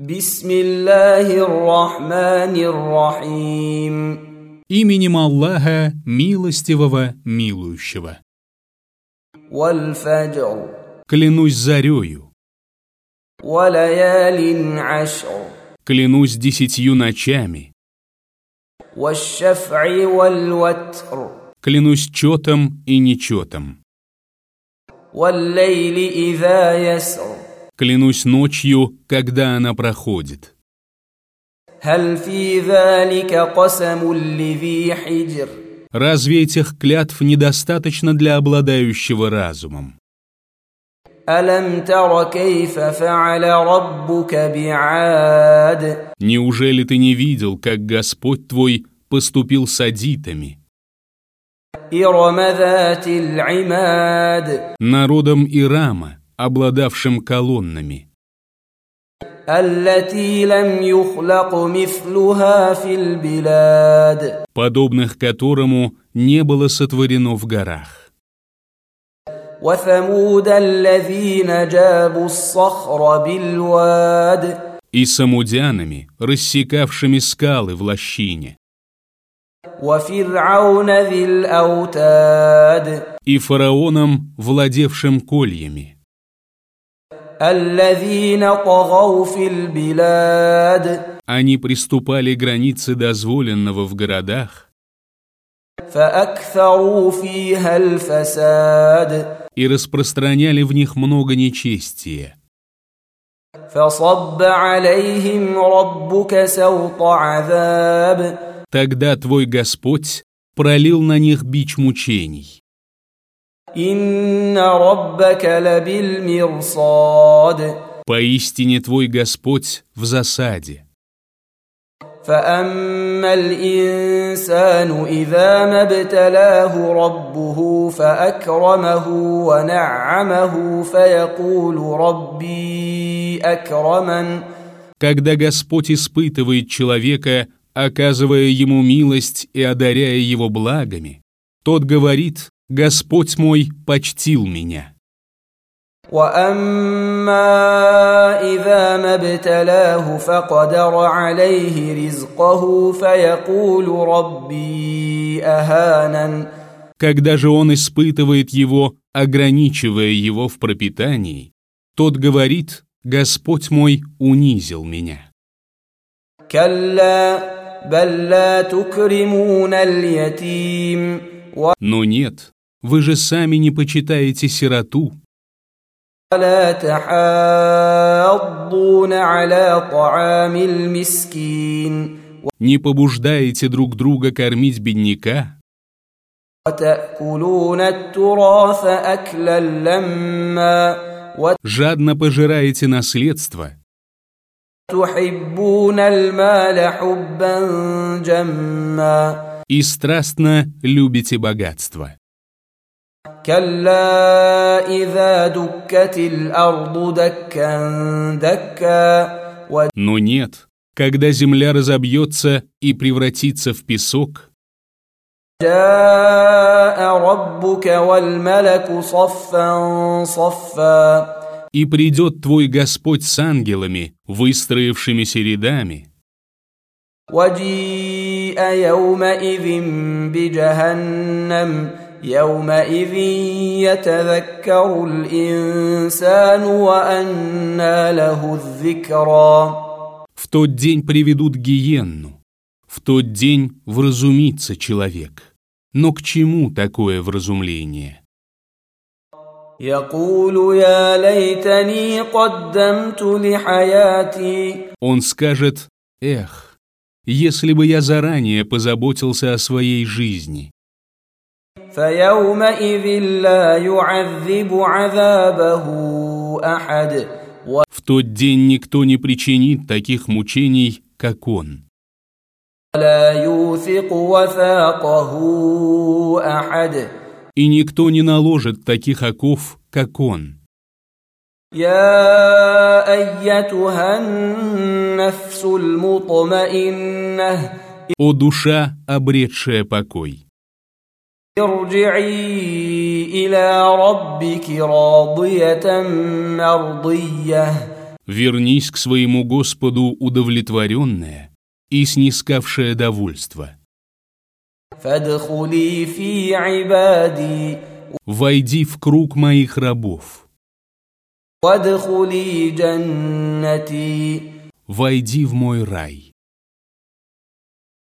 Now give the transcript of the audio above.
Бисмиллахир-рахманир-рахим. Именем Аллаха, милостивого, милующего. Валь-фаджр. Клянусь зарею. Валаялин-ашр. Клянусь 10 ночами. Валь-шаф'и валь-ватр. Клянусь четом и нечетом. Валь-лейли иза яср. Клянусь ночью, когда она проходит. Халь фи залика касамун ли-зи хиджр. Разве этих клятв недостаточно для обладающего разумом? Алам тара кейфа фа'аля раббука би'ад. Неужели ты не видел, как Господь твой поступил с адитами, Ирам затиль-имад. народом Ирама, обладавшим колоннами, Аллати лам юхлак мислуха фил-билад. подобных которому не было сотворено в горах, وثمود الذين جابوا الصخر بالواد. и самудянами, рассекавшими скалы в лощине, وفرعون ذي الأوتاد. и фараоном, владевшим кольями, الذين طغوا في البلاد. они приступали границы дозволенного в городах فأكثروا فيها الفساد. и распространяли в них много нечестия. فصب عليهم ربك سوط عذاب. Тогда твой Господь пролил на них бич мучений. إن ربك لبالمرصاد. Поистине твой Господь в засаде. فأما الإنسان إذا ما ابتلاه ربه فأكرمه ونعمه فيقول ربي أكرمن. Когда Господь испытывает человека, оказывая ему милость и одаряя его благами, тот говорит: «Господь мой почтил меня». وأما إذا ما ابتلاه فقدر عليه رزقه فيقول ربي أهانن. Когда же он испытывает его, ограничивая его в пропитании, тот говорит: «Господь мой унизил меня». كلا بل لا تكرمون اليتيم. Но нет, вы же сами не почитаете сироту, ولا تحاضون على طعام المسكين. не побуждаете друг друга кормить бедняка, وتأكلون التراث أكلا لما. жадно пожираете наследство وتحبون المال حبا جما. и страстно любите богатство. كلا إذا دكت الأرض دكا دكا. Но нет, когда земля разобьется и превратится в песок, جاء ربك والملك صفا صفا. и придет твой Господь с ангелами, выстроившимися рядами, وجيء يومئذ بجهنم. يومئذ يتذكر الإنسان وأنى له الذكرى. в тот день приведут гиенну, в тот день вразумится человек. Но к чему такое вразумление? يقول يا ليتني قدمت لحياتي. Он скажет: «Эх, если бы я заранее позаботился о своей жизни». فيومئذ لا يعذب عذابه أحد. В тот день никто не причинит таких мучений, как он, ولا يوثق وثاقه أحد. и никто не наложит таких оков, как он. يا أيتها النفس المطمئنة. О душа, обретшая покой, ارجعي إلى ربك راضية مرضية. Вернись к своему Господу удовлетворенная и снискавшая довольство. فادخلي في عبادي Войди в круг моих рабов. وادخلي جنتي Войди в мой рай.